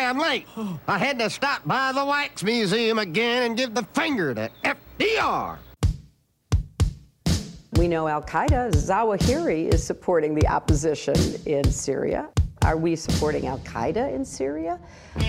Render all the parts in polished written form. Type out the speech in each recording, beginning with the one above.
I'm late. I had to stop by the Wax Museum again and give the finger to FDR. We know Al-Qaeda, Zawahiri is supporting the opposition in Syria. Are we supporting Al-Qaeda in Syria?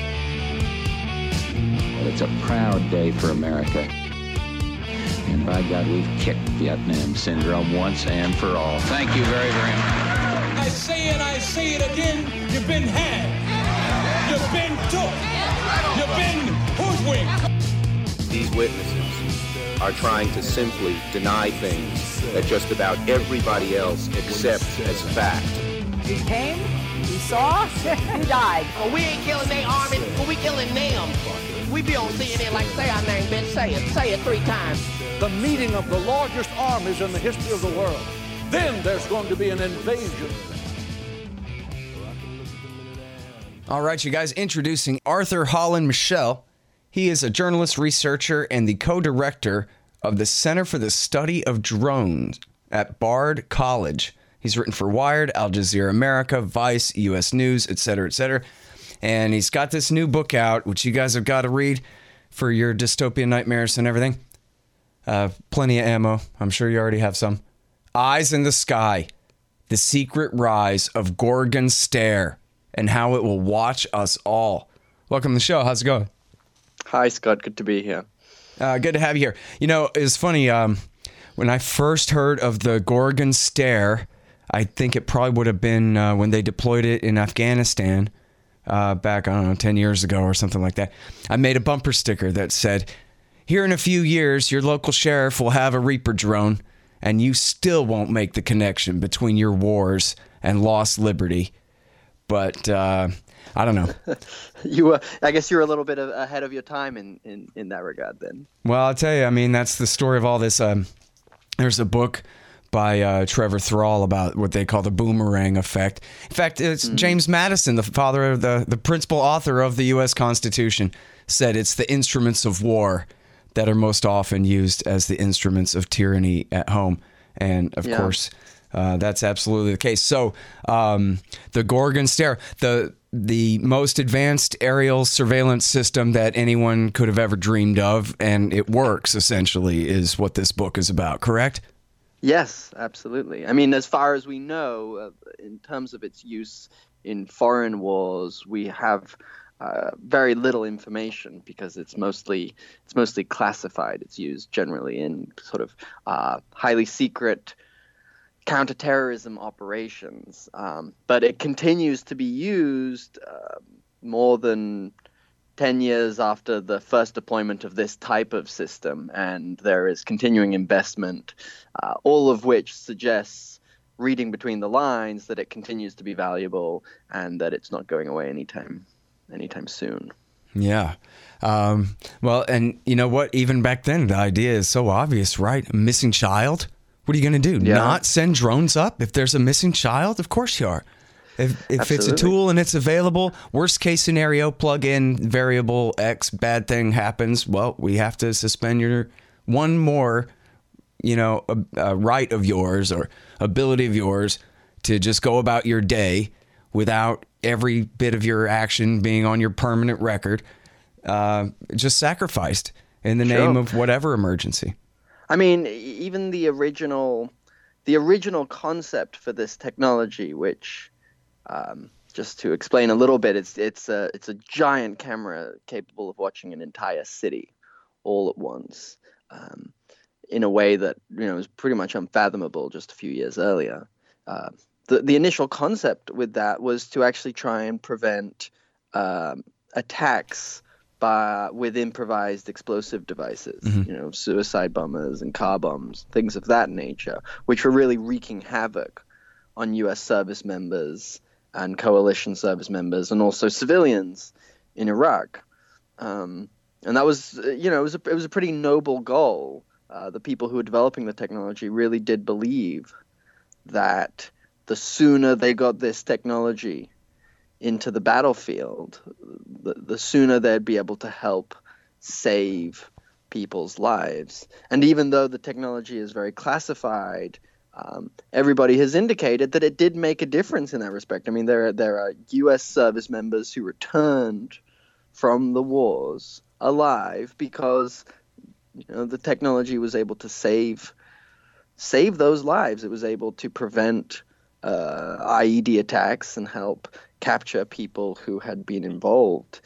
Well, it's a proud day for America. And by God, we've kicked Vietnam syndrome once and for all. Thank you very, very much. I say it again, you've been had. You've been took. You've been hoodwinked. These witnesses are trying to simply deny things that just about everybody else accepts as fact. He came, he saw, he died. Well, we ain't killing their army, but we killing them. We be on CNN like, say our name, bitch, say it 3 times. The meeting of the largest armies in the history of the world. Then there's going to be an invasion. All right, you guys, introducing Arthur Holland Michel. He is a journalist, researcher, and the co-director of the Center for the Study of Drones at Bard College. He's written for Wired, Al Jazeera America, Vice, U.S. News, etc., etc. And he's got this new book out, which you guys have got to read for your dystopian nightmares and everything. Plenty of ammo. I'm sure you already have some. Eyes in the Sky, The Secret Rise of Gorgon Stare, and How It Will Watch Us All. Welcome to the show. How's it going? Hi, Scott. Good to be here. Good to have you here. You know, it's funny. When I first heard of the Gorgon Stare, I think it probably would have been when they deployed it in Afghanistan back, 10 years ago or something like that. I made a bumper sticker that said, "Here in a few years, your local sheriff will have a Reaper drone, and you still won't make the connection between your wars and lost liberty." But I don't know. I guess you were a little bit ahead of your time in that regard then. Well, I'll tell you, I mean, that's the story of all this. There's a book by Trevor Thrall about what they call the boomerang effect. In fact, it's James Madison, the father of the principal author of the U.S. Constitution, said it's the instruments of war that are most often used as the instruments of tyranny at home. And, of course, that's absolutely the case. So the Gorgon Stare, the most advanced aerial surveillance system that anyone could have ever dreamed of, and it works, essentially, is what this book is about, correct? Yes, absolutely. I mean, as far as we know, in terms of its use in foreign wars, we have very little information because it's mostly classified. It's used generally in sort of highly secret counterterrorism operations, but it continues to be used more than 10 years after the first deployment of this type of system, and there is continuing investment, all of which suggests, reading between the lines, that it continues to be valuable and that it's not going away anytime soon. Yeah. Well, and you know what? Even back then, the idea is so obvious, right? A missing child? What are you going to do? Yeah. Not send drones up if there's a missing child? Of course you are. If it's a tool and it's available, worst case scenario, plug in variable X, bad thing happens. Well, we have to suspend your one more, right of yours or ability of yours to just go about your day without every bit of your action being on your permanent record, just sacrificed in the name of whatever emergency. I mean, even the original concept for this technology, which, just to explain a little bit, it's a giant camera capable of watching an entire city all at once, in a way that was pretty much unfathomable just a few years earlier. The initial concept with that was to actually try and prevent attacks with improvised explosive devices, suicide bombers and car bombs, things of that nature, which were really wreaking havoc on U.S. service members and coalition service members and also civilians in Iraq. And that was, it was a pretty noble goal. The people who were developing the technology really did believe that the sooner they got this technology into the battlefield, the sooner they'd be able to help save people's lives. And even though the technology is very classified, everybody has indicated that it did make a difference in that respect. I mean, there are U.S. service members who returned from the wars alive because the technology was able to save those lives. It was able to prevent IED attacks and help capture people who had been involved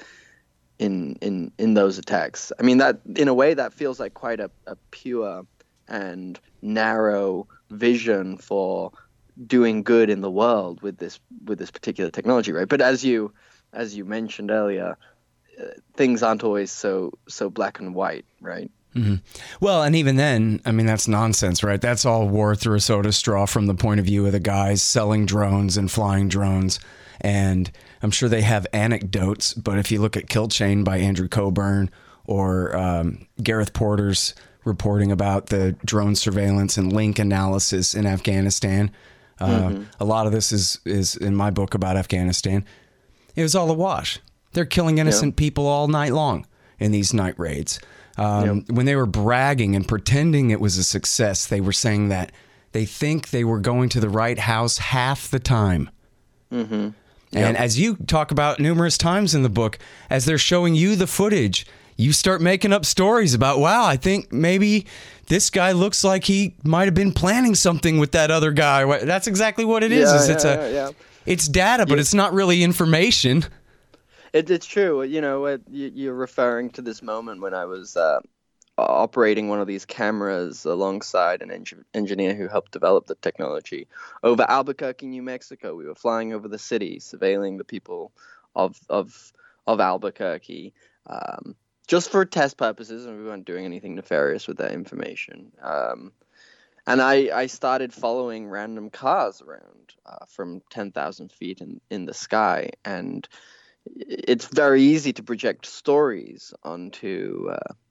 in those attacks. I mean, that in a way that feels like quite a pure and narrow vision for doing good in the world with this particular technology, right? But as you mentioned earlier, things aren't always so black and white, right? Mm-hmm. Well, and even then, I mean, that's nonsense, right? That's all war through a soda straw from the point of view of the guys selling drones and flying drones. And I'm sure they have anecdotes, but if you look at Kill Chain by Andrew Coburn or Gareth Porter's reporting about the drone surveillance and link analysis in Afghanistan, a lot of this is in my book about Afghanistan. It was all a wash. They're killing innocent people all night long in these night raids. When they were bragging and pretending it was a success, they were saying that they think they were going to the right house half the time. Mm-hmm. And as you talk about numerous times in the book, as they're showing you the footage, you start making up stories about, wow, I think maybe this guy looks like he might have been planning something with that other guy. That's exactly what it is. It's data, but it's not really information. It's true. You're referring to this moment when I was operating one of these cameras alongside an engineer who helped develop the technology over Albuquerque, New Mexico. We were flying over the city, surveilling the people of Albuquerque, just for test purposes, and we weren't doing anything nefarious with that information. And I started following random cars around from 10,000 feet in the sky, and it's very easy to project stories onto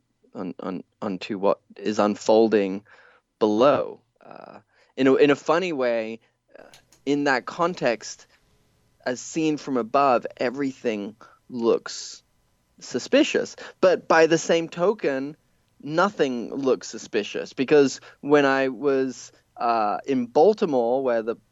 what is unfolding below. In a funny way, in that context, as seen from above, everything looks suspicious. But by the same token, nothing looks suspicious, because when I was in Baltimore, where the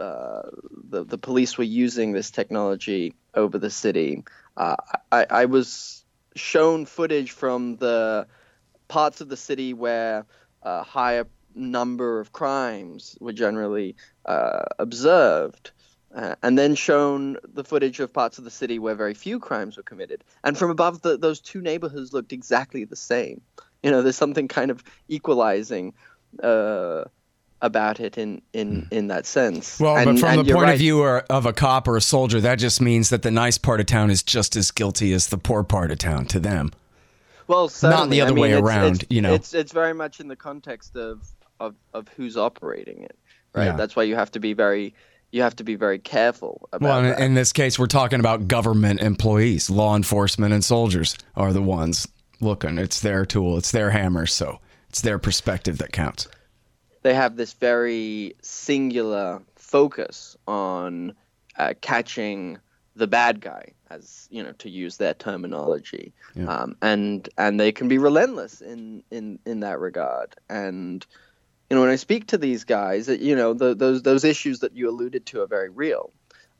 police were using this technology over the city, I was shown footage from the parts of the city where a higher number of crimes were generally observed, and then shown the footage of parts of the city where very few crimes were committed. And from above, those two neighborhoods looked exactly the same. There's something kind of equalizing about it in that sense. Well, but from the point of view of a cop or a soldier, that just means that the nice part of town is just as guilty as the poor part of town to them. Well, certainly. Not the other way around. It's very much in the context of who's operating it, right? Yeah. That's why you have to be very careful about that. In this case, we're talking about government employees, law enforcement, and soldiers are the ones looking. It's their tool, it's their hammer, so it's their perspective that counts. They have this very singular focus on catching the bad guy, as to use their terminology, and they can be relentless in that regard. And when I speak to these guys, those issues that you alluded to are very real.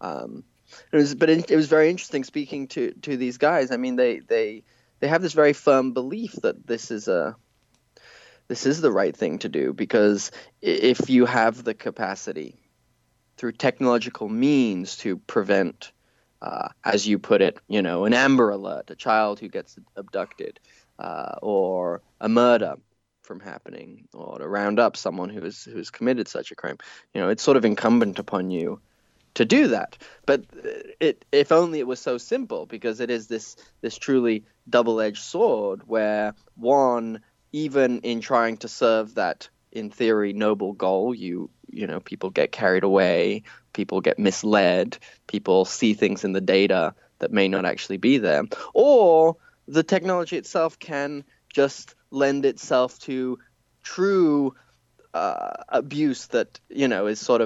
It was very interesting speaking to these guys. I mean, they have this very firm belief that this is the right thing to do, because if you have the capacity through technological means to prevent, as you put it, an Amber Alert, a child who gets abducted, or a murder from happening, or to round up someone who's committed such a crime, it's sort of incumbent upon you to do that. But if only it was so simple, because it is this truly double-edged sword where one, even in trying to serve that, in theory, noble goal, people get carried away, people get misled, people see things in the data that may not actually be there, or the technology itself can just lend itself to true abuse that is sort of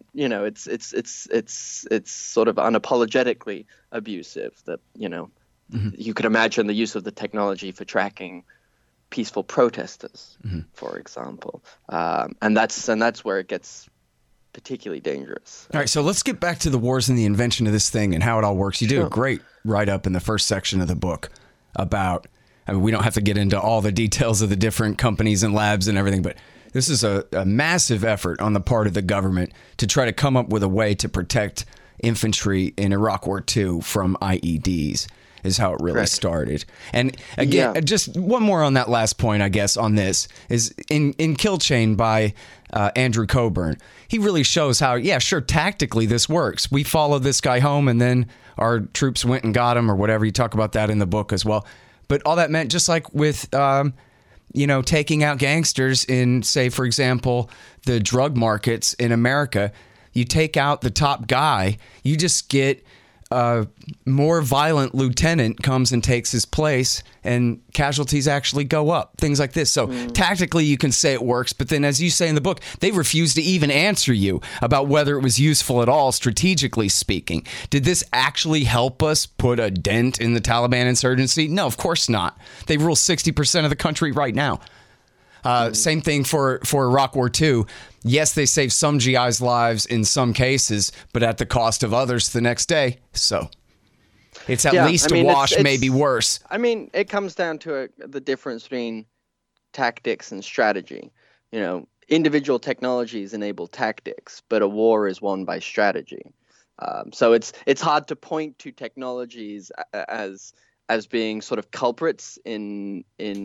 it's sort of unapologetically abusive. That you could imagine the use of the technology for tracking peaceful protesters, for example, and that's where it gets particularly dangerous. All right, so let's get back to the wars and the invention of this thing and how it all works. You do a great write-up in the first section of the book about, I mean, we don't have to get into all the details of the different companies and labs and everything, but this is a massive effort on the part of the government to try to come up with a way to protect infantry in Iraq War II from IEDs. Is how it really started. And again, just one more on that last point, I guess, on this is in Kill Chain by Andrew Coburn. He really shows how, tactically this works. We followed this guy home and then our troops went and got him or whatever. You talk about that in the book as well. But all that meant, just like with, taking out gangsters in, say, for example, the drug markets in America, you take out the top guy, you just get a more violent lieutenant comes and takes his place and casualties actually go up, things like this. So tactically you can say it works, but then as you say in the book, they refuse to even answer you about whether it was useful at all, strategically speaking. Did this actually help us put a dent in the Taliban insurgency? No, of course not. They rule 60% of the country right now. Same thing for Iraq War II. Yes, they saved some GIs' lives in some cases, but at the cost of others the next day. So it's at least a wash, maybe worse. I mean, it comes down to the difference between tactics and strategy. You know, individual technologies enable tactics, but a war is won by strategy. So it's hard to point to technologies as being sort of culprits in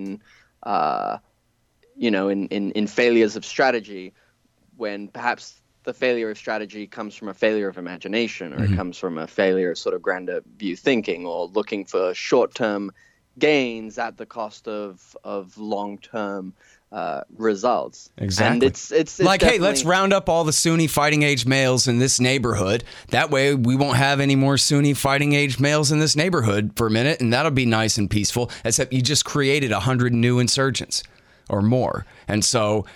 failures of strategy, when perhaps the failure of strategy comes from a failure of imagination, or it comes from a failure of sort of grander view thinking, or looking for short-term gains at the cost of long-term results. Exactly. And it's like, hey, let's round up all the Sunni fighting age males in this neighborhood. That way we won't have any more Sunni fighting age males in this neighborhood for a minute, and that'll be nice and peaceful, except you just created 100 new insurgents or more. And so,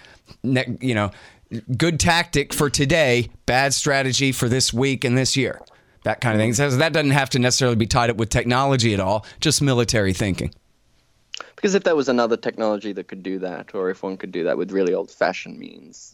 good tactic for today, bad strategy for this week and this year. That kind of thing. So that doesn't have to necessarily be tied up with technology at all, just military thinking. Because if there was another technology that could do that, or if one could do that with really old-fashioned means,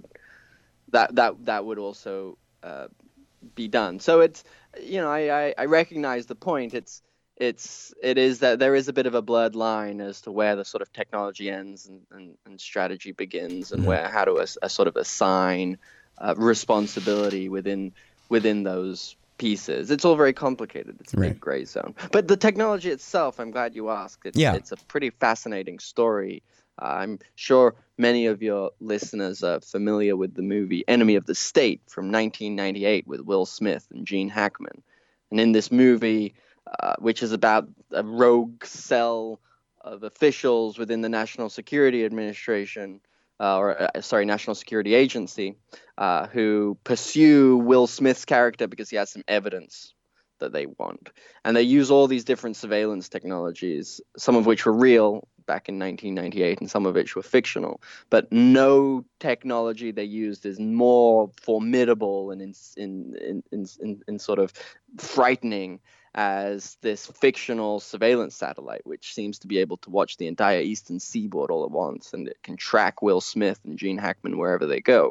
that would also be done. So it's, I recognize the point. It is that there is a bit of a blurred line as to where the sort of technology ends and strategy begins, and how to sort of assign responsibility within those pieces. It's all very complicated. It's a big gray zone. But the technology itself, I'm glad you asked. It's a pretty fascinating story. I'm sure many of your listeners are familiar with the movie Enemy of the State from 1998 with Will Smith and Gene Hackman. And in this movie, which is about a rogue cell of officials within the National Security Administration, National Security Agency, who pursue Will Smith's character because he has some evidence that they want. And they use all these different surveillance technologies, some of which were real back in 1998 and some of which were fictional. But no technology they used is more formidable and in sort of frightening as this fictional surveillance satellite, which seems to be able to watch the entire eastern seaboard all at once, and it can track Will Smith and Gene Hackman wherever they go.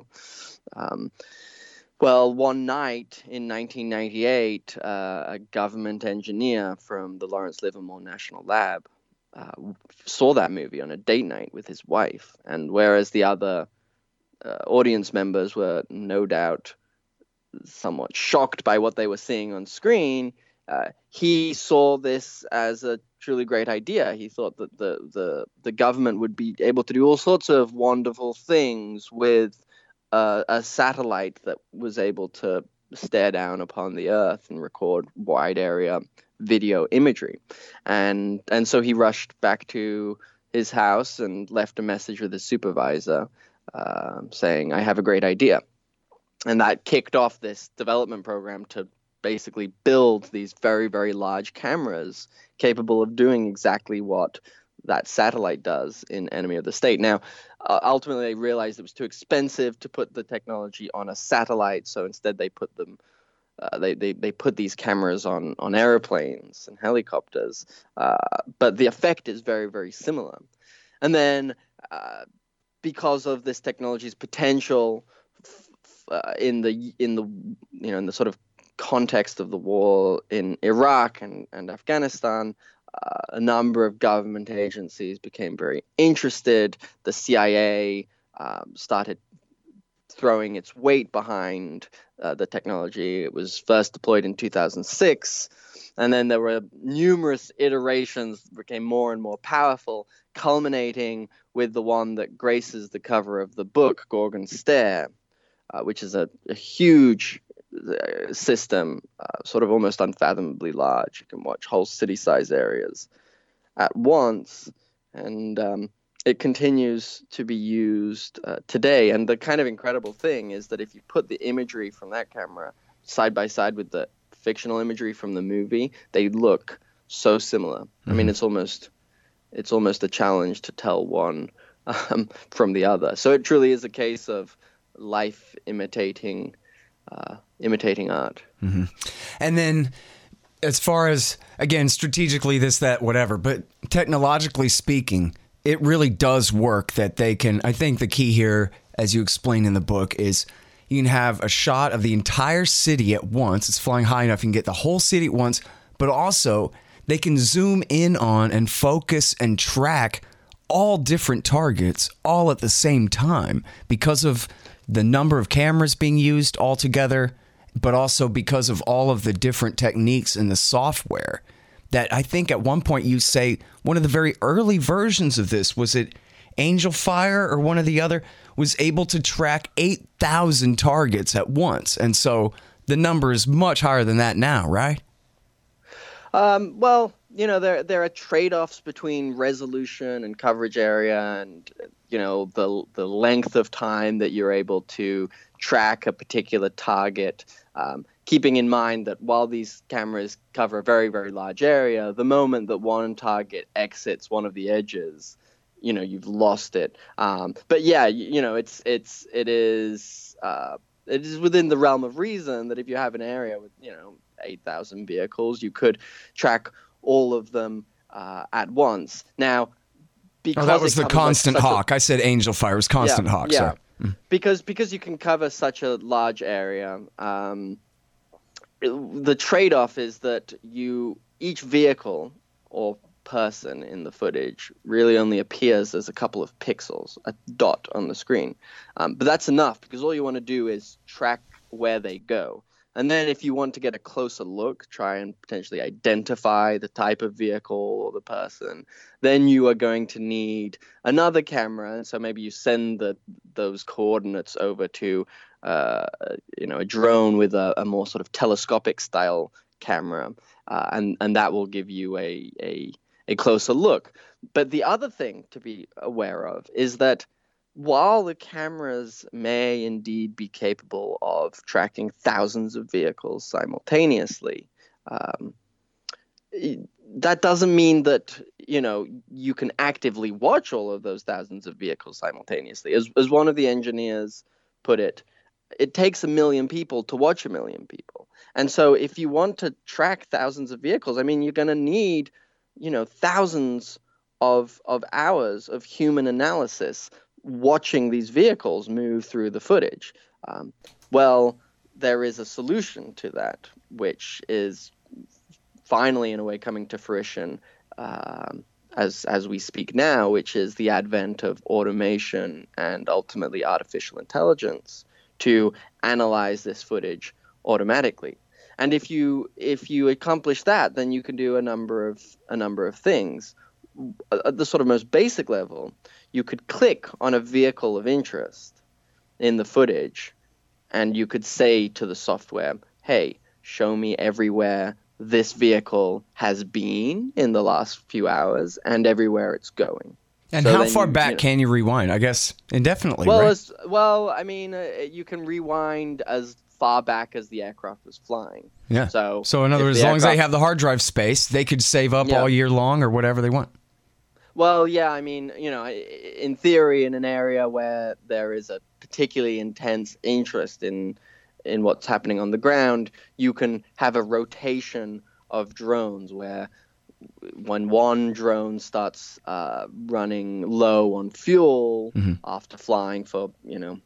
Well, one night in 1998, a government engineer from the Lawrence Livermore National Lab saw that movie on a date night with his wife, and whereas the other audience members were no doubt somewhat shocked by what they were seeing on screen, he saw this as a truly great idea. He thought that the government would be able to do all sorts of wonderful things with a satellite that was able to stare down upon the Earth and record wide area video imagery. And so he rushed back to his house and left a message with his supervisor saying, "I have a great idea." And that kicked off this development program to basically build these very, very large cameras capable of doing exactly what that satellite does in Enemy of the State. Now, ultimately, they realized it was too expensive to put the technology on a satellite, so instead they put them, they put these cameras on airplanes and helicopters. But the effect is very, very similar. And then, because of this technology's potential in the sort of context of the war in Iraq and Afghanistan, a number of government agencies became very interested. The CIA started throwing its weight behind the technology. It was first deployed in 2006, and then there were numerous iterations that became more and more powerful, culminating with the one that graces the cover of the book, Gorgon's Stair, which is a huge system, sort of almost unfathomably large. You can watch whole city-size areas at once, and it continues to be used today. And the kind of incredible thing is that if you put the imagery from that camera side by side with the fictional imagery from the movie, they look so similar. I mean, it's almost a challenge to tell one from the other. So it truly is a case of life imitating art. Mm-hmm. And then, as far as, again, strategically this, that, whatever, but technologically speaking, it really does work that they can. I think the key here, as you explain in the book, is you can have a shot of the entire city at once. It's flying high enough you can get the whole city at once, but also they can zoom in on and focus and track all different targets all at the same time because of the number of cameras being used all together, but also because of all of the different techniques in the software. That I think at one point you say one of the very early versions of this, was it Angel Fire or one or the other, was able to track 8,000 targets at once. And so the number is much higher than that now, right? Well, there are trade-offs between resolution and coverage area and, the length of time that you're able to track a particular target, keeping in mind that while these cameras cover a very, very large area, the moment that one target exits one of the edges, you've lost it. But yeah, it is within the realm of reason that if you have an area with, 8,000 vehicles, you could track all of them at once. Now, because that was the Constant Hawk. I said Angel Fire. It was Constant Hawk. Yeah. Sorry. Because you can cover such a large area, the trade-off is that each vehicle or person in the footage really only appears as a couple of pixels, a dot on the screen. But that's enough because all you want to do is track where they go. And then if you want to get a closer look, try and potentially identify the type of vehicle or the person, then you are going to need another camera. And so maybe you send those coordinates over to a drone with a more sort of telescopic style camera, and that will give you a closer look. But the other thing to be aware of is that while the cameras may indeed be capable of tracking thousands of vehicles simultaneously, that doesn't mean that you can actively watch all of those thousands of vehicles simultaneously. As one of the engineers put it, it takes 1 million people to watch 1 million people. And so if you want to track thousands of vehicles, I mean, you're going to need thousands of hours of human analysis watching these vehicles move through the footage. Well, there is a solution to that, which is finally, in a way, coming to fruition as we speak now, which is the advent of automation and ultimately artificial intelligence to analyze this footage automatically. And if you accomplish that, then you can do a number of things. At the sort of most basic level, you could click on a vehicle of interest in the footage, and you could say to the software, hey, show me everywhere this vehicle has been in the last few hours and everywhere it's going. And so how far back can you rewind? I guess indefinitely, right? You can rewind as far back as the aircraft was flying. Yeah. So in other words, as long as they have the hard drive space, they could save up all year long or whatever they want. Well, yeah, I mean, in theory, in an area where there is a particularly intense interest in what's happening on the ground, you can have a rotation of drones where when one drone starts running low on fuel after flying for,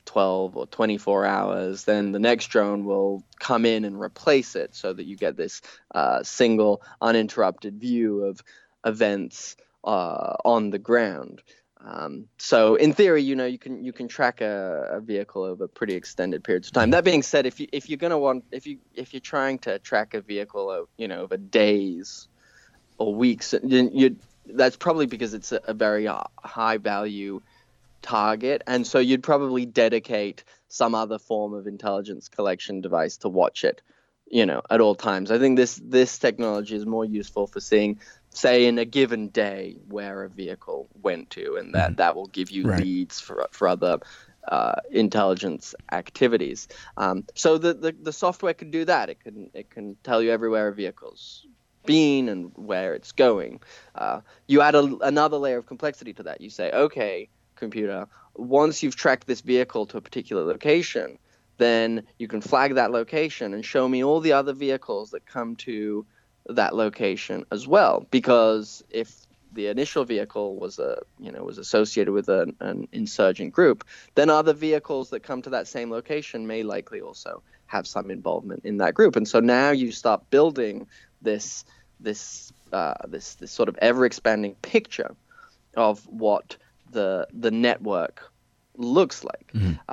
12 or 24 hours, then the next drone will come in and replace it so that you get this single uninterrupted view of events on the ground. So in theory, you can track a vehicle over pretty extended periods of time. That being said, if you're trying to track a vehicle over days or weeks, that's probably because it's a very high value target, and so you'd probably dedicate some other form of intelligence collection device to watch it, at all times. I think this technology is more useful for seeing, say, in a given day where a vehicle went to, and that will give you leads for other intelligence activities. So the software can do that. It can tell you everywhere a vehicle's been and where it's going. You add another layer of complexity to that. You say, okay, computer, once you've tracked this vehicle to a particular location, then you can flag that location and show me all the other vehicles that come to that location as well. Because if the initial vehicle was associated with an insurgent group, then other vehicles that come to that same location may likely also have some involvement in that group. And so now you start building this sort of ever expanding picture of what the network looks like,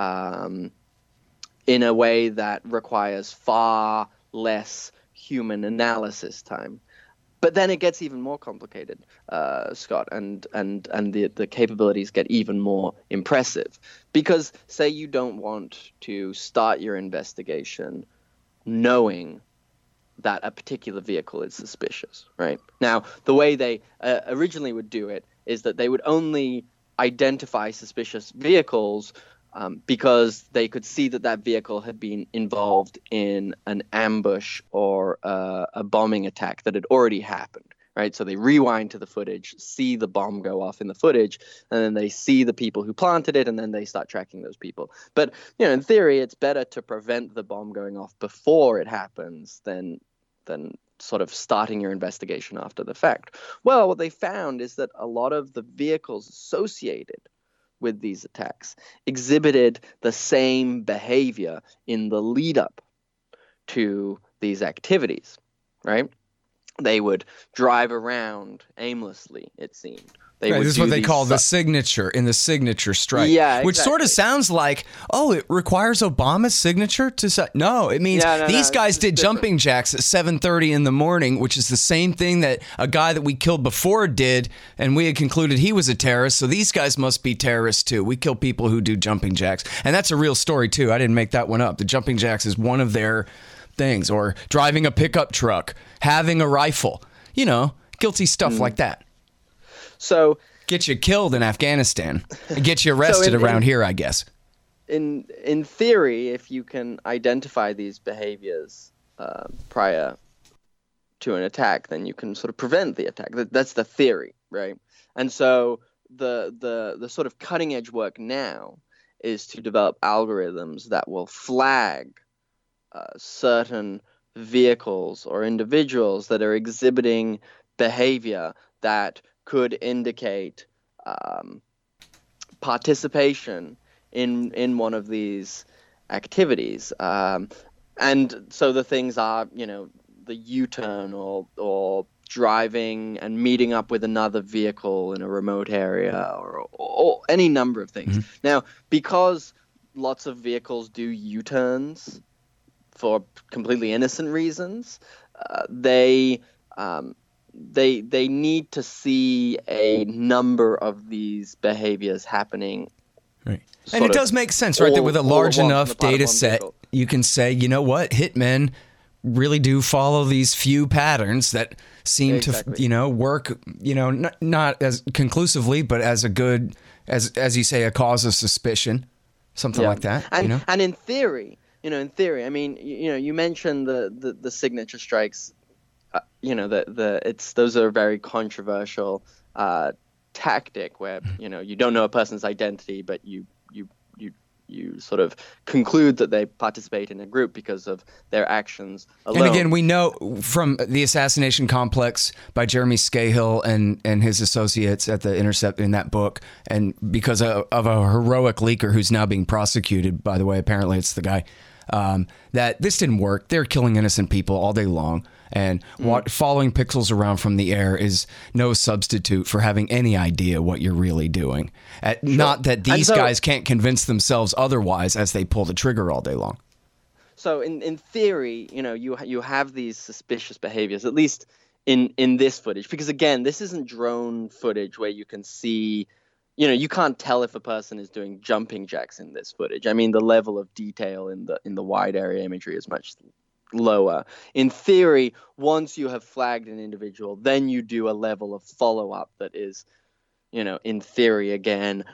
in a way that requires far less human analysis time. But then it gets even more complicated, Scott, and the capabilities get even more impressive. Because say you don't want to start your investigation knowing that a particular vehicle is suspicious, right? Now, the way they originally would do it is that they would only identify suspicious vehicles because they could see that vehicle had been involved in an ambush or a bombing attack that had already happened, right? So they rewind to the footage, see the bomb go off in the footage, and then they see the people who planted it, and then they start tracking those people. But, in theory, it's better to prevent the bomb going off before it happens than sort of starting your investigation after the fact. Well, what they found is that a lot of the vehicles associated with these attacks exhibited the same behavior in the lead up to these activities, right? They would drive around aimlessly, it seemed. This is what they call the signature in the signature strike. Yeah, exactly. Which sort of sounds like, it requires Obama's signature to say. No, it means these guys did jumping jacks at 7:30 in the morning, which is the same thing that a guy that we killed before did, and we had concluded he was a terrorist, so these guys must be terrorists too. We kill people who do jumping jacks. And that's a real story too. I didn't make that one up. The jumping jacks is one of their things, or driving a pickup truck, having a rifle, guilty stuff like that. So get you killed in Afghanistan, get you arrested around here, I guess. In theory, if you can identify these behaviors prior to an attack, then you can sort of prevent the attack. That's the theory, right? And so the sort of cutting edge work now is to develop algorithms that will flag certain vehicles or individuals that are exhibiting behavior that could indicate participation in one of these activities. And so the things are, the U-turn or driving and meeting up with another vehicle in a remote area or any number of things. Mm-hmm. Now, because lots of vehicles do U-turns for completely innocent reasons, they need to see a number of these behaviors happening. Right. And it does make sense, right? That with a large enough data set, you can say, you know what, hitmen really do follow these few patterns that seem to, work, not as conclusively, but as a good, as you say, a cause of suspicion, something like that. And, and in theory, I mean, you mentioned the signature strikes. Those are a very controversial tactic where you don't know a person's identity, but you you sort of conclude that they participate in a group because of their actions alone. And again, we know from the assassination complex by Jeremy Scahill and his associates at The Intercept in that book, and because of a heroic leaker who's now being prosecuted, by the way, apparently it's the guy, that this didn't work. They're killing innocent people all day long. And following pixels around from the air is no substitute for having any idea what you're really doing. Sure. Not that these guys can't convince themselves otherwise as they pull the trigger all day long. So in theory, you have these suspicious behaviors, at least in this footage, because again, this isn't drone footage where you can see, you can't tell if a person is doing jumping jacks in this footage. I mean, the level of detail in the wide area imagery is much lower. In theory, once you have flagged an individual, then you do a level of follow-up that is, in theory, again,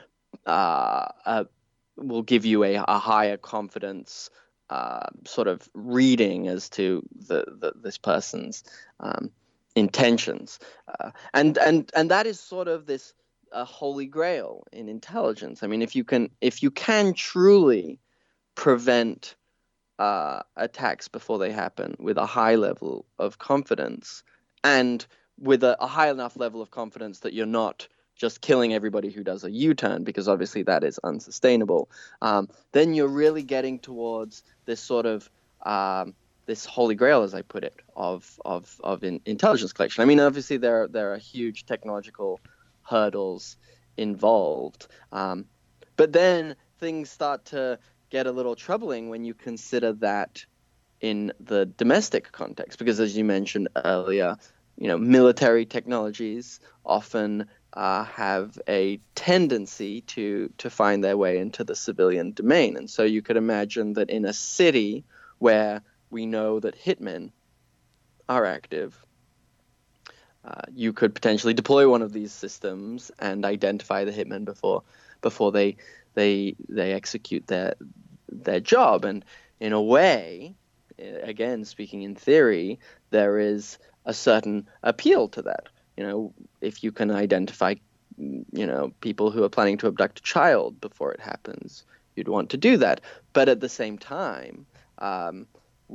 will give you a higher confidence sort of reading as to this person's intentions, and that is sort of this holy grail in intelligence. I mean, if you can truly prevent attacks before they happen with a high level of confidence, and with a high enough level of confidence that you're not just killing everybody who does a U-turn, because obviously that is unsustainable, then you're really getting towards this sort of this holy grail, as I put it, of intelligence collection. I mean, obviously there are huge technological hurdles involved, but then things start to get a little troubling when you consider that in the domestic context, because as you mentioned earlier, military technologies often have a tendency to find their way into the civilian domain. And so you could imagine that in a city where we know that hitmen are active, you could potentially deploy one of these systems and identify the hitmen before they execute their job. And in a way, again, speaking in theory, there is a certain appeal to that. If you can identify, people who are planning to abduct a child before it happens, you'd want to do that. But at the same time, I'll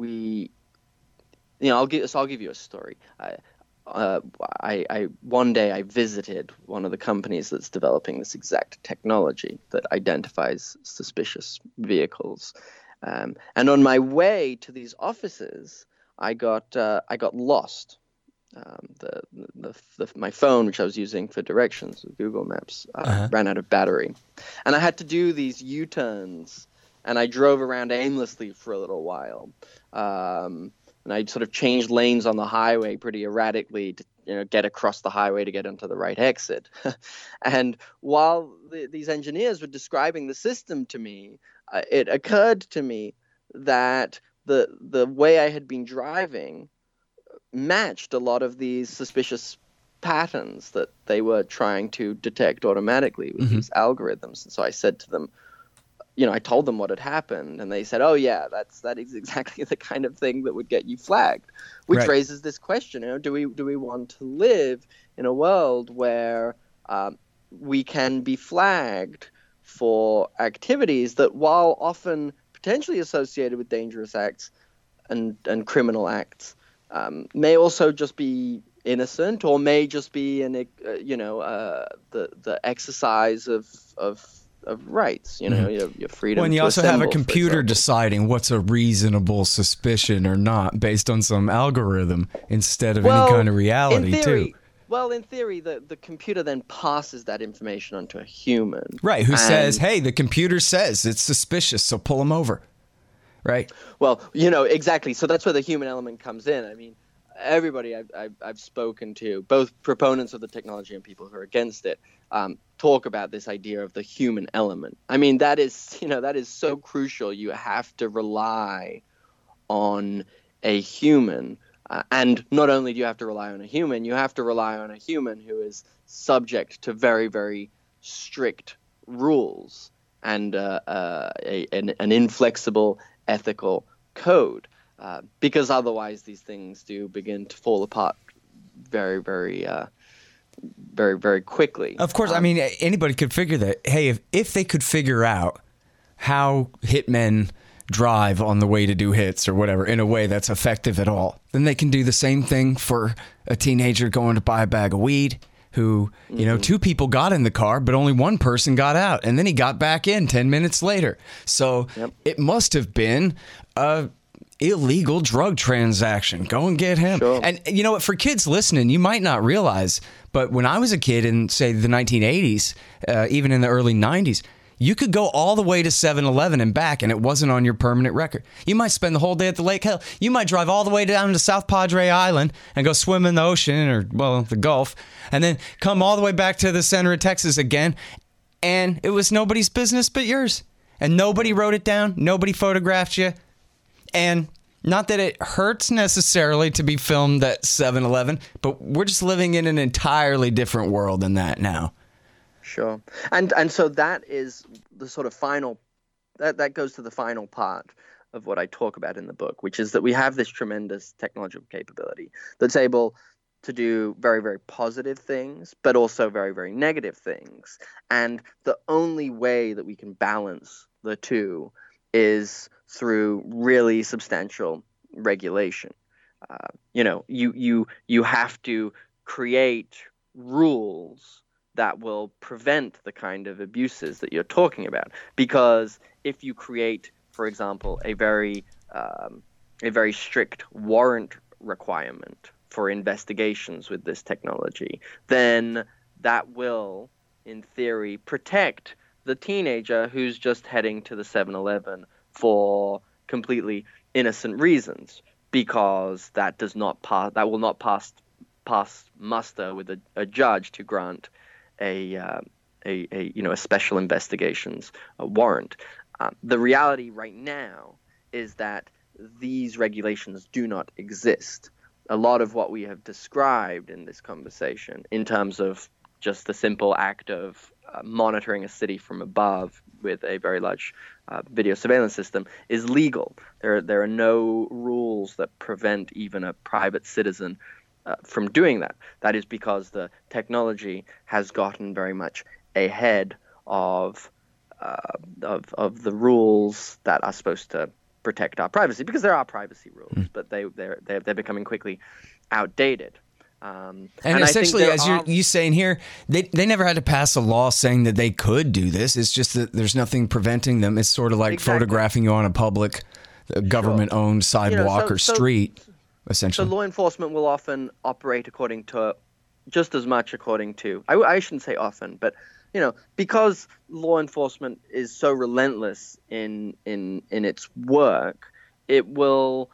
give you a story. One day I visited one of the companies that's developing this exact technology that identifies suspicious vehicles, and on my way to these offices, I got lost. My phone, which I was using for directions with Google Maps, ran out of battery, and I had to do these U-turns, and I drove around aimlessly for a little while. And I sort of changed lanes on the highway pretty erratically to get across the highway to get onto the right exit. And while these engineers were describing the system to me, it occurred to me that the way I had been driving matched a lot of these suspicious patterns that they were trying to detect automatically with these algorithms. And so I said to them, I told them what had happened, and they said, "Oh yeah, that is exactly the kind of thing that would get you flagged," which raises this question: do we want to live in a world where we can be flagged for activities that, while often potentially associated with dangerous acts and criminal acts, may also just be innocent, or may just be the exercise of rights, your freedom. When you also have a computer deciding what's a reasonable suspicion or not based on some algorithm instead of any kind of reality, too. Well, in theory, the computer then passes that information onto a human. Right, who says, hey, the computer says it's suspicious, so pull him over. Right? Well, exactly. So that's where the human element comes in. I mean, everybody I've spoken to, both proponents of the technology and people who are against it, talk about this idea of the human element. I mean, that is so crucial. You have to rely on a human, and not only do you have to rely on a human, you have to rely on a human who is subject to very, very strict rules and an inflexible ethical code, because otherwise these things do begin to fall apart very, very very, very quickly. Of course, I mean, anybody could figure that, hey, if they could figure out how hitmen drive on the way to do hits or whatever in a way that's effective at all, then they can do the same thing for a teenager going to buy a bag of weed who, you know, 2 people got in the car, but only 1 person got out. And then he got back in 10 minutes later. So it must have been a illegal drug transaction. Go and get him. Sure. And you know what, for kids listening, you might not realize, but when I was a kid in, say, the 1980s, even in the early 90s, you could go all the way to 7-Eleven and back, and it wasn't on your permanent record. You might spend the whole day at the lake. Hell, you might drive all the way down to South Padre Island and go swim in the ocean or, well, the Gulf, and then come all the way back to the center of Texas again, and it was nobody's business but yours. And nobody wrote it down. Nobody photographed you. And not that it hurts necessarily to be filmed at 7-Eleven, but we're just living in an entirely different world than that now. Sure. And so that is the sort of final, that goes to the final part of what I talk about in the book, which is that we have this tremendous technological capability that's able to do very, very positive things, but also very, very negative things. And the only way that we can balance the two is through really substantial regulation. You know, you have to create rules that will prevent the kind of abuses that you're talking about. Because if you create, for example, a very strict warrant requirement for investigations with this technology, then that will, in theory, protect the teenager who's just heading to the 7-Eleven for completely innocent reasons, because that will not pass muster with a judge to grant a special investigations warrant. The reality right now is that these regulations do not exist. A lot of what we have described in this conversation, in terms of just the simple act of monitoring a city from above with a very large video surveillance system, is legal. There are no rules that prevent even a private citizen from doing that. That is because the technology has gotten very much ahead of the rules that are supposed to protect our privacy, because there are privacy rules, but they're becoming quickly outdated. And essentially, as you saying here, they never had to pass a law saying that they could do this. It's just that there's nothing preventing them. It's sort of like photographing you on a public government-owned sidewalk or street. Essentially. So law enforcement will often operate according to, just as much according to, I shouldn't say often, but, you know, because law enforcement is so relentless in its work, it will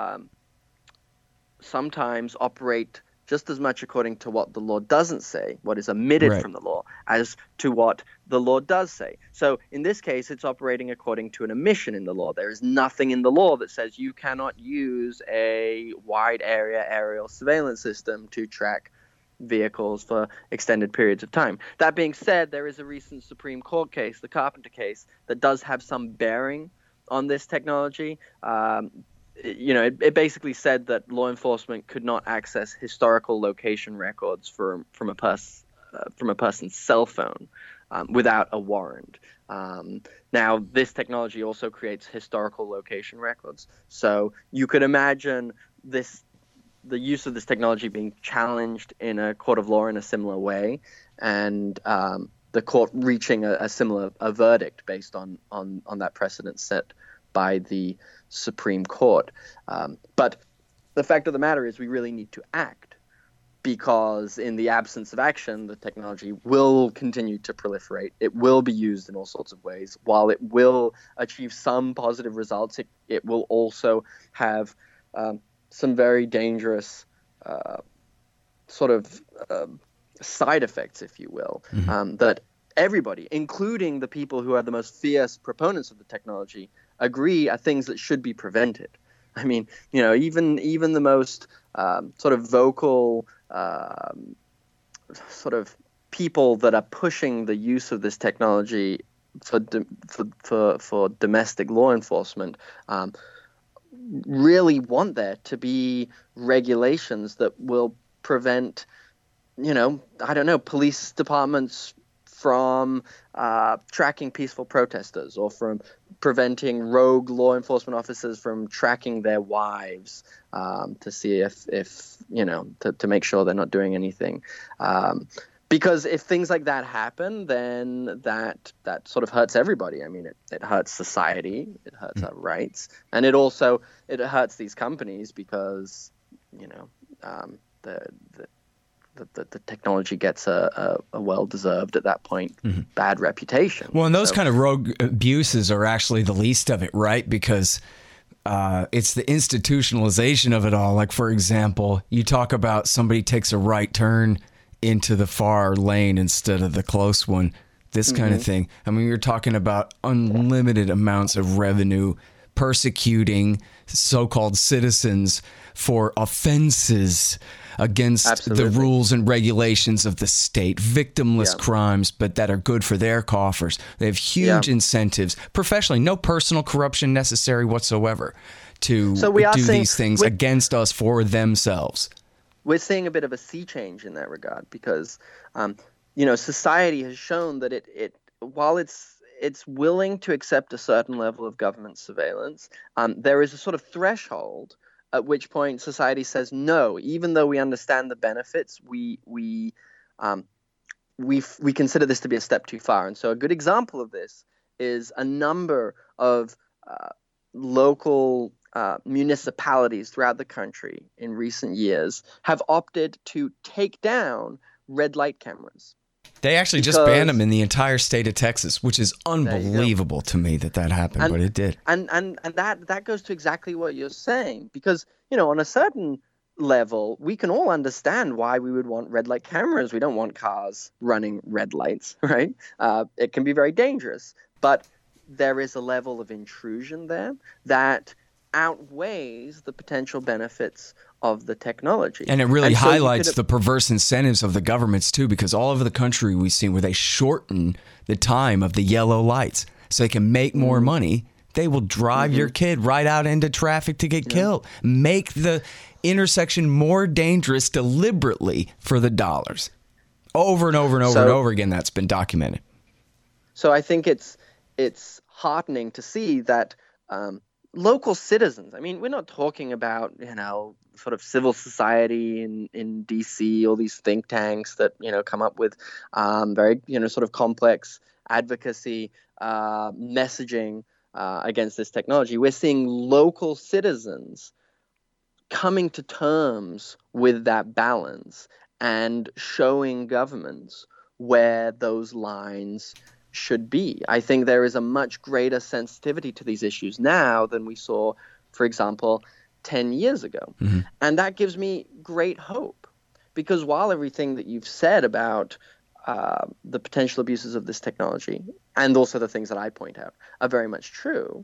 sometimes operate just as much according to what the law doesn't say, what is omitted from the law, as to what the law does say. So in this case, it's operating according to an omission in the law. There is nothing in the law that says you cannot use a wide area aerial surveillance system to track vehicles for extended periods of time. That being said, there is a recent Supreme Court case, the Carpenter case, that does have some bearing on this technology. You know, it basically said that law enforcement could not access historical location records from a person's cell phone without a warrant. Now, this technology also creates historical location records, so you could imagine the use of this technology being challenged in a court of law in a similar way, and the court reaching a similar verdict based on that precedent set by the Supreme Court. But the fact of the matter is we really need to act, because in the absence of action, the technology will continue to proliferate. It will be used in all sorts of ways. While it will achieve some positive results, it will also have some very dangerous side effects, if you will, that everybody, including the people who are the most fierce proponents of the technology, agree are things that should be prevented. I mean, you know, even the most sort of vocal sort of people that are pushing the use of this technology for domestic law enforcement really want there to be regulations that will prevent, you know, I don't know, police departments from tracking peaceful protesters, or from preventing rogue law enforcement officers from tracking their wives to see if to make sure they're not doing anything. Because if things like that happen, then that sort of hurts everybody. I mean, it hurts society, it hurts our rights, and it hurts these companies because the technology gets a well-deserved, at that point, bad reputation. Well, and those kind of rogue abuses are actually the least of it, right? Because it's the institutionalization of it all. Like, for example, you talk about somebody takes a right turn into the far lane instead of the close one, this kind of thing. I mean, you're talking about unlimited amounts of revenue persecuting so-called citizens for offenses against the rules and regulations of the state, victimless crimes, but that are good for their coffers. They have huge incentives, professionally, no personal corruption necessary whatsoever to do these things against us for themselves. We're seeing a bit of a sea change in that regard because, society has shown that it while it's willing to accept a certain level of government surveillance, there is a sort of threshold at which point society says no. Even though we understand the benefits, we consider this to be a step too far. And so a good example of this is a number of local municipalities throughout the country in recent years have opted to take down red light cameras. They actually just banned them in the entire state of Texas, which is unbelievable to me that happened, but it did. And that goes to exactly what you're saying, because, on a certain level, we can all understand why we would want red light cameras. We don't want cars running red lights, right? It can be very dangerous, but there is a level of intrusion there that outweighs the potential benefits of the technology. And it really highlights the perverse incentives of the governments too, because all over the country we've seen where they shorten the time of the yellow lights so they can make more money. They will drive your kid right out into traffic to get killed. Make the intersection more dangerous deliberately for the dollars. Over and over and over and over again, that's been documented. So I think it's heartening to see that local citizens, I mean, we're not talking about, sort of civil society in DC, all these think tanks that, come up with very, sort of complex advocacy messaging against this technology. We're seeing local citizens coming to terms with that balance and showing governments where those lines should be. I think there is a much greater sensitivity to these issues now than we saw, for example, 10 years ago. And that gives me great hope, because while everything that you've said about the potential abuses of this technology, and also the things that I point out, are very much true,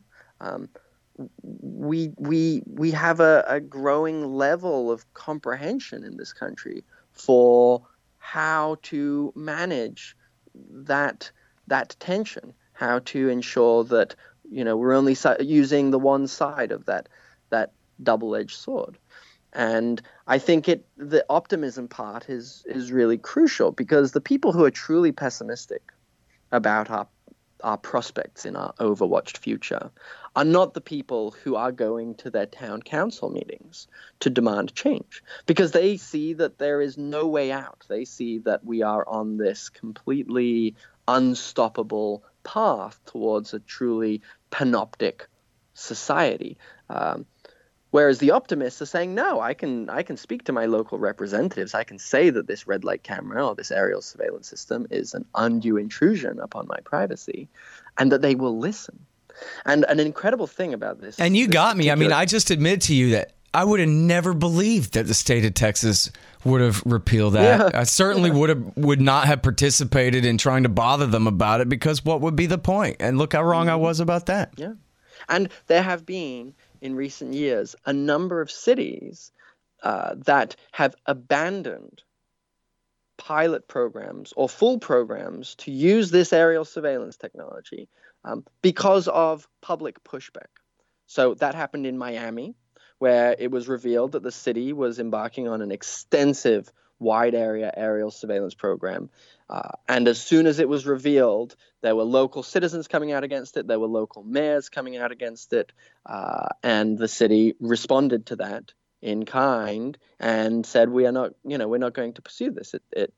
we have a growing level of comprehension in this country for how to manage that tension, how to ensure that we're only using the one side of that double-edged sword. And I think the optimism part is really crucial, because the people who are truly pessimistic about our prospects in our overwatched future are not the people who are going to their town council meetings to demand change, because they see that there is no way out. They see that we are on this completely unstoppable path towards a truly panoptic society. Whereas the optimists are saying, no, I can speak to my local representatives. I can say that this red light camera or this aerial surveillance system is an undue intrusion upon my privacy, and that they will listen. And an incredible thing about this. And you got me. I mean, I just admit to you that I would have never believed that the state of Texas would have repealed that. I certainly would not have participated in trying to bother them about it, because what would be the point? And look how wrong I was about that. Yeah. And there have been, in recent years, a number of cities that have abandoned pilot programs or full programs to use this aerial surveillance technology because of public pushback. So that happened in Miami, where it was revealed that the city was embarking on an extensive wide area aerial surveillance program. And as soon as it was revealed, there were local citizens coming out against it. There were local mayors coming out against it. And the city responded to that in kind and said, we're not going to pursue this.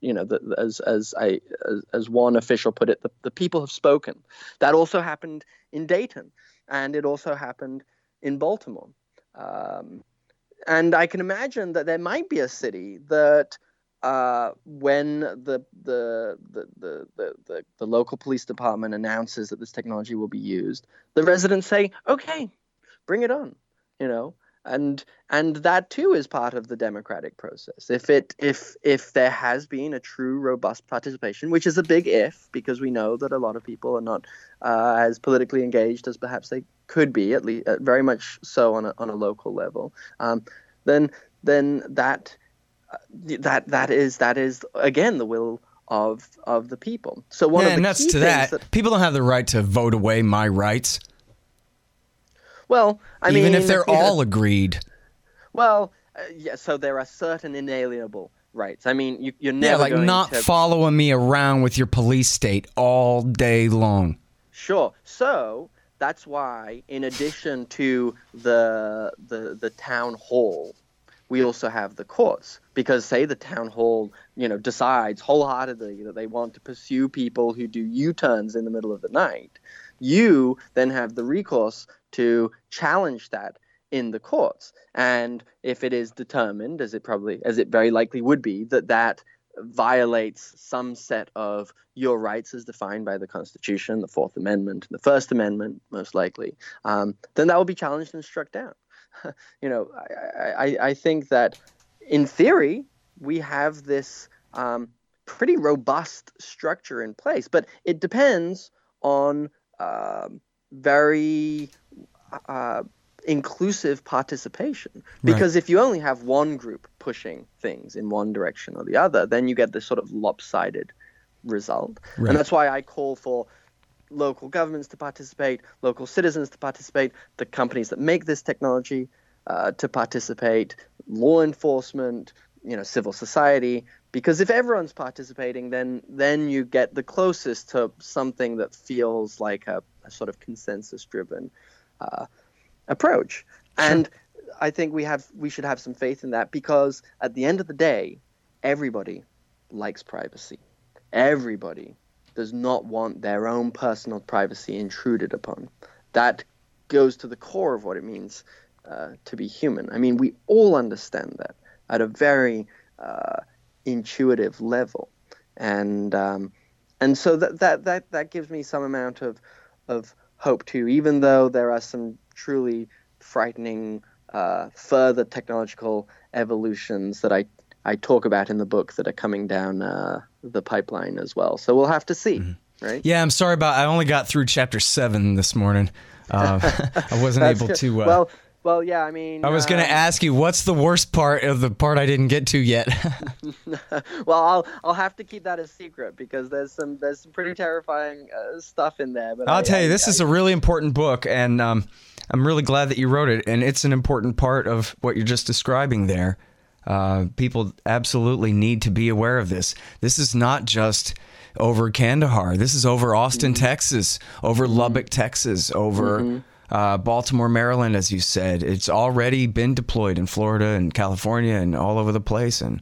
As one official put it, the people have spoken. That also happened in Dayton, and it also happened in Baltimore. And I can imagine that there might be a city that when the local police department announces that this technology will be used, the residents say, okay, bring it on, and that too is part of the democratic process. If there has been a true robust participation, which is a big if, because we know that a lot of people are not as politically engaged as perhaps they could be, at least very much so on a local level, then that is again the will of the people. So one of the nuts key to things that, people don't have the right to vote away my rights. Well, I mean, even if they're all agreed. Well, yeah. So there are certain inalienable rights. I mean, you're never going not to following me around with your police state all day long. Sure. So that's why, in addition to the town hall, we also have the courts, because say the town hall, decides wholeheartedly that they want to pursue people who do U-turns in the middle of the night. You then have the recourse to challenge that in the courts. And if it is determined, as it very likely would be, that violates some set of your rights as defined by the Constitution, the Fourth Amendment, the First Amendment, most likely, then that will be challenged and struck down. I think that in theory we have this pretty robust structure in place, but it depends on very inclusive participation. Because if you only have one group pushing things in one direction or the other, then you get this sort of lopsided result. And that's why I call for local governments to participate, local citizens to participate, the companies that make this technology to participate, law enforcement, civil society. Because if everyone's participating, then you get the closest to something that feels like a sort of consensus-driven approach. Sure. And I think we should have some faith in that, because at the end of the day, everybody likes privacy. Everybody does not want their own personal privacy intruded upon. That goes to the core of what it means to be human. I mean, we all understand that at a very intuitive level, and so that gives me some amount of hope too, even though there are some truly frightening further technological evolutions that I talk about in the book that are coming down the pipeline as well. So we'll have to see, right? Yeah, I'm sorry I only got through chapter 7 this morning. I wasn't able to. Well, yeah, I mean, I was going to ask you, what's the worst part of the part I didn't get to yet? Well, I'll have to keep that a secret, because there's some pretty terrifying stuff in there. But I'll tell you, this is a really important book, and I'm really glad that you wrote it, and it's an important part of what you're just describing there. People absolutely need to be aware of this. This is not just over Kandahar. This is over Austin, Texas, over Lubbock, Texas, over Baltimore, Maryland, as you said. It's already been deployed in Florida and California and all over the place. And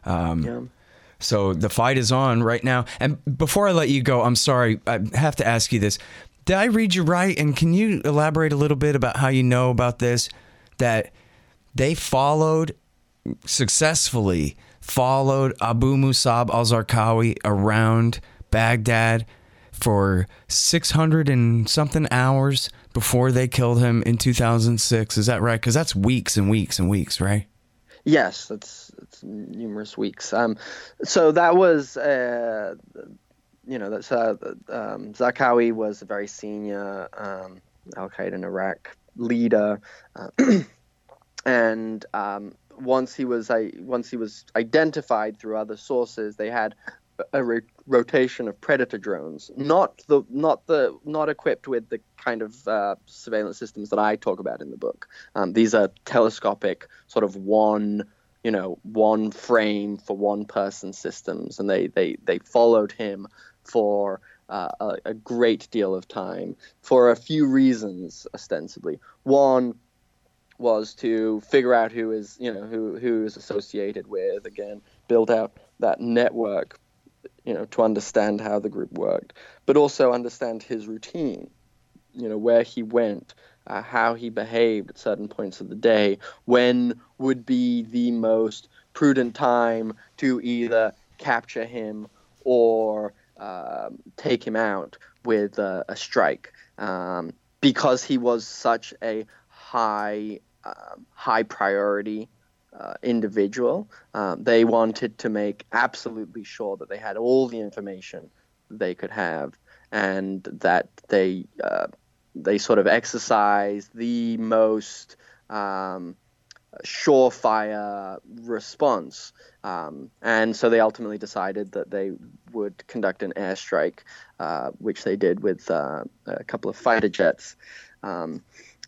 so the fight is on right now. And before I let you go, I'm sorry, I have to ask you this. Did I read you right? And can you elaborate a little bit about how you know about this? That they successfully followed Abu Musab al-Zarqawi around Baghdad for 600 and something hours before they killed him in 2006. Is that right? Because that's weeks and weeks and weeks, right? Yes, it's numerous weeks. So that was, Zarqawi was a very senior Al-Qaeda in Iraq leader, and once he was identified through other sources, they had a rotation of Predator drones, not equipped with the kind of surveillance systems that I talk about in the book. These are telescopic, sort of one one frame for one person systems, and they followed him for a great deal of time for a few reasons, ostensibly. One was to figure out who is associated with, again, build out that network, to understand how the group worked, but also understand his routine, where he went, how he behaved at certain points of the day, when would be the most prudent time to either capture him or take him out with a strike, because he was such a high priority individual. They wanted to make absolutely sure that they had all the information they could have, and that they sort of exercised the most surefire response. And so they ultimately decided that they would conduct an airstrike, which they did with a couple of fighter jets. And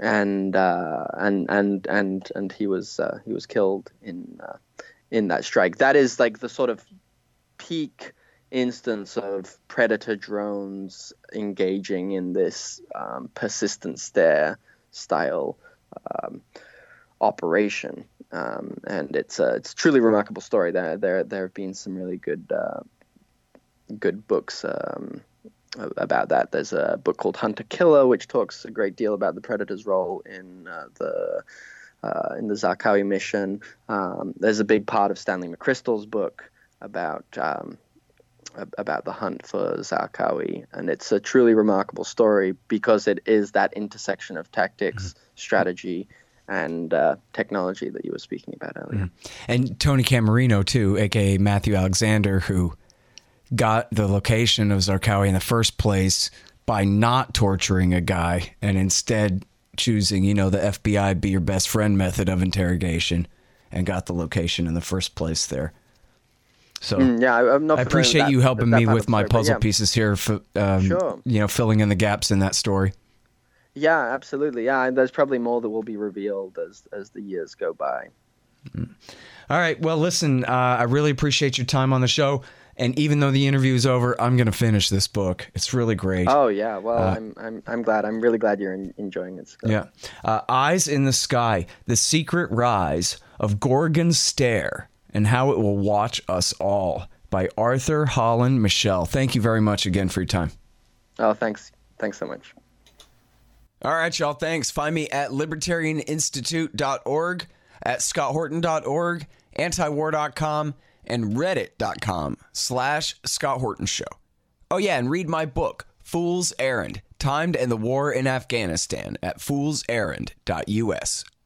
he was killed in that strike. That is like the sort of peak instance of Predator drones engaging in this persistent stare style operation, and it's a truly remarkable story. There have been some really good books about that. There's a book called Hunter Killer, which talks a great deal about the Predator's role in the Zarqawi mission. There's a big part of Stanley McChrystal's book about the hunt for Zarqawi, and it's a truly remarkable story because it is that intersection of tactics, strategy, and technology that you were speaking about earlier. And Tony Camarino too, aka Matthew Alexander, who got the location of Zarqawi in the first place by not torturing a guy and instead choosing, the FBI be your best friend method of interrogation, and got the location in the first place there. So I'm not I appreciate you helping me with my puzzle pieces here, for, sure. Filling in the gaps in that story. Yeah, absolutely. Yeah, and there's probably more that will be revealed as the years go by. All right. Well, listen, I really appreciate your time on the show. And even though the interview is over, I'm going to finish this book. It's really great. Oh yeah. Well, I'm glad. I'm really glad you're enjoying it, Scott. Yeah. Eyes in the Sky: The Secret Rise of Gorgon's Stare and How It Will Watch Us All, by Arthur Holland Michel. Thank you very much again for your time. Oh, thanks. Thanks so much. All right, y'all. Thanks. Find me at libertarianinstitute.org, at scotthorton.org, antiwar.com, and reddit.com/Scott Horton Show. Oh, yeah, and read my book, Fool's Errand: Time to End the War in Afghanistan, at foolserrand.us.